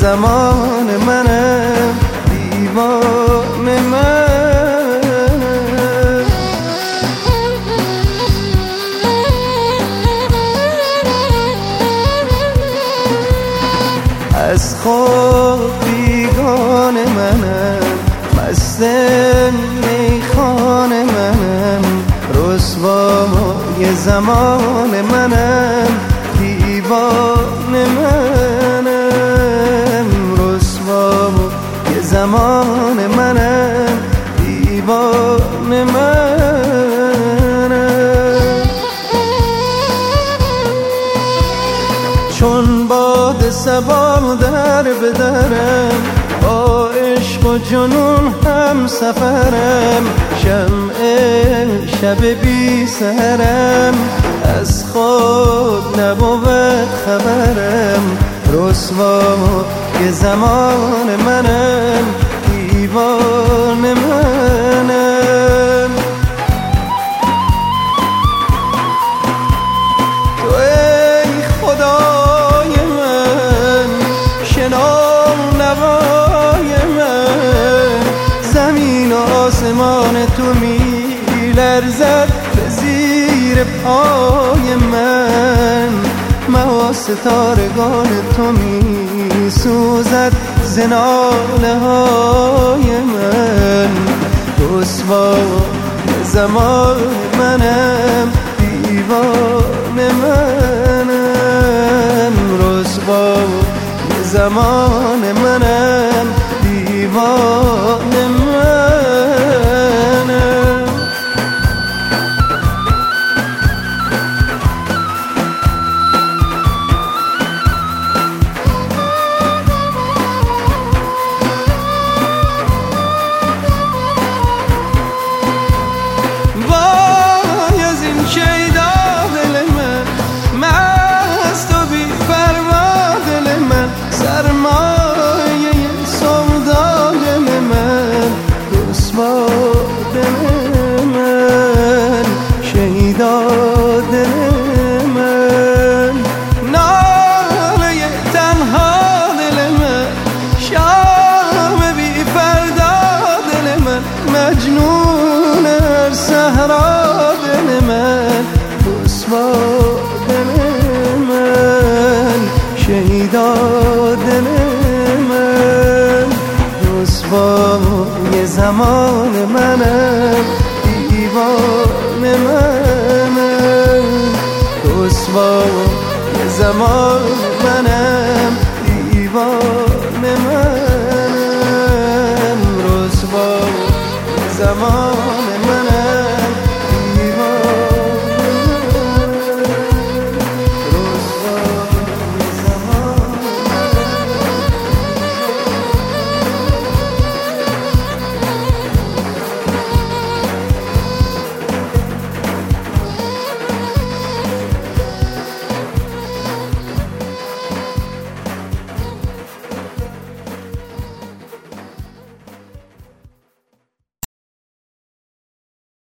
زمان منم دیوانه من. از خود بیگانه منم، مست میخانه منم، رسوای زمان منم دیوانه منم، رسوای زمان منم دیوانه منم. چون باد صبا در بدرم، با عشق و جنون هم سفرم، شمع شب بی سهرم، از خود نبود خبرم، رسوای زمان منم دیوانه منم. تو ای خدای من، شنو نوای من، زمین و آسمان تو می لرزد به زیر پای من، ماه ستارگان تو می سوزد ز ناله های من، رسوای زمان منم دیوانه منم، رسوای زمان منم دیوانه منم. مجنون هر صحرا دل من، رسوا دل من، شیدا دل من، رسوای زمان منم دیوانه منم، رسوای زمان منم